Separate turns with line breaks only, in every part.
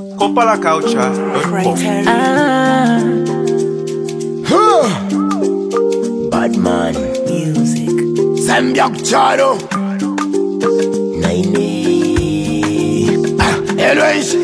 CopalaCulture.com.
Bad man music. Sambiak Charo. Naine. Eloise.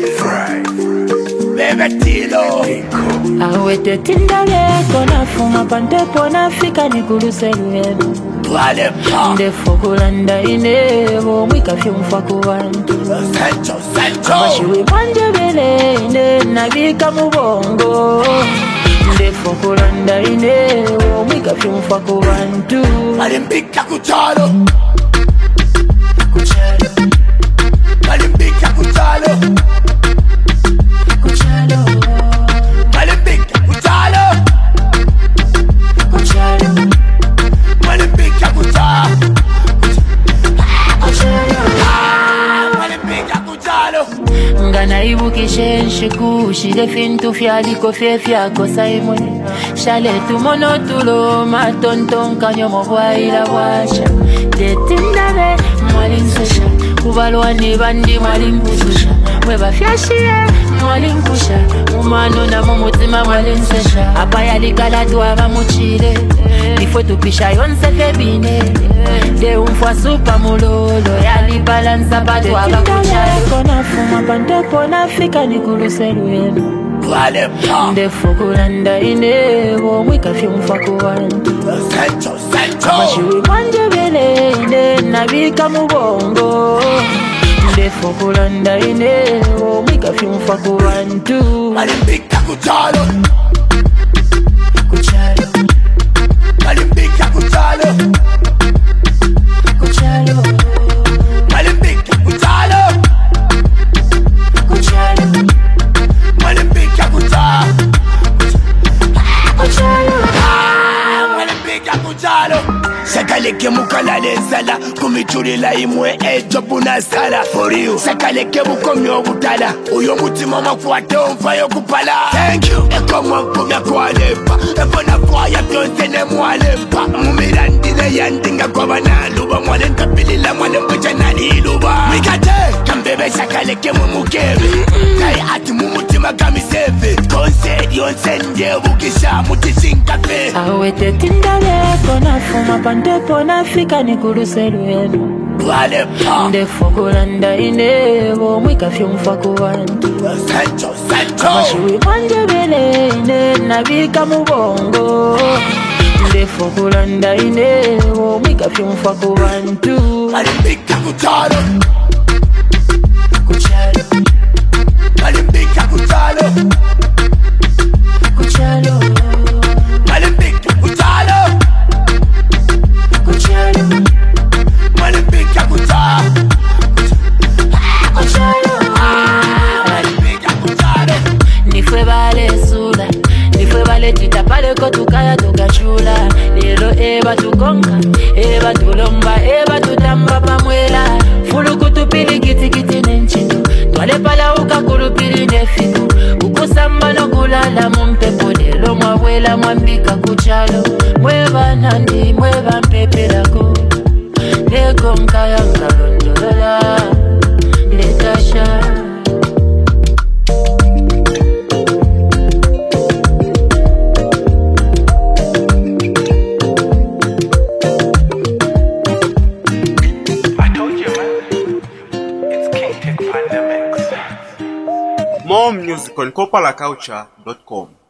Bevetilo.
Awete tindale kona fuma pante pona fika ni kuluseluenu. Nde fokulanda inebo mwika fyumfa kubantu.
Sancho.
Abashiwe manje bele ine nabika mubongo. Nde fokulanda inebo mwika fyumfa kubantu.
Alimbika kuchalo. Alimbika kuchalo. Alimbika kuchalo.
Ngana ibuki shenshi kushile fintu fyaliko fyako Simon Shale tumono tulo matonton kanyo mobwaila bwasha Tetindale mwalinsesha kubalwani bandi mwalimpusha Mweba fyashie mwalimpusha Umano na mumutima mwalinsesha Apa yalikala tuwa muchile Nifo tupisha yonse febine De umfwa supa mulolo Yali balansa batu waka kuchalo Kona fuma pante pona fika ni kuluseluenu Nde fokulanda inebo mwika fyumfa kuwantu
Sancho.
Abashiwe manje bele ine nabika mubongo Nde fokulanda inebo mwika fyumfa kuwantu
Alimbika kuchalo. Alimbika kuchalo. Alimbika kuchalo. Alimbika kuchalo. Sakaleke mukalale sala kumichulila imwe ejobuna sala for you. Sakaleke mukomyo obutala uyo mutima makwate omfayo kupala. Thank you. Eko mwakumya kwalepa ebona kwaya byonse ne mwalepa mumirandile yandinga kwabanaluba mwale nkapilila mwale mpecha naliluba mikate kambebe sakaleke mumukebe naye ati mumutima kamiseve konsedi yonse ndebukisha mutishinkafe
Awete tindale kona fuma pante pona fika ni kuluseluenu Nde fokulanda inebo mwika fyumfa kuwantu
Sancho.
Abashiwe manje bele ine nabika mubongo Nde fokulanda inebo mwika fyumfa kubantu
Alimbika kuchalo. Alimbika kuchalo. Alimbika kuchalo. Alimbika kuchalo.
Nifwe bale sula Nifwe bale titapale kotukaya tukachula Lelo eba tukonga Eba tulomba Eba tutamba pamwela Fulu kutupili kiti nenchino Twale pala ukakulupili nefiku Ukusamba no kulala mumpepo Lelo mwawela mwambika kuchalo Mweba nandi mweba mpepelako Leko mkaya mkalondola Letasha
More music on CopalaCulture.com.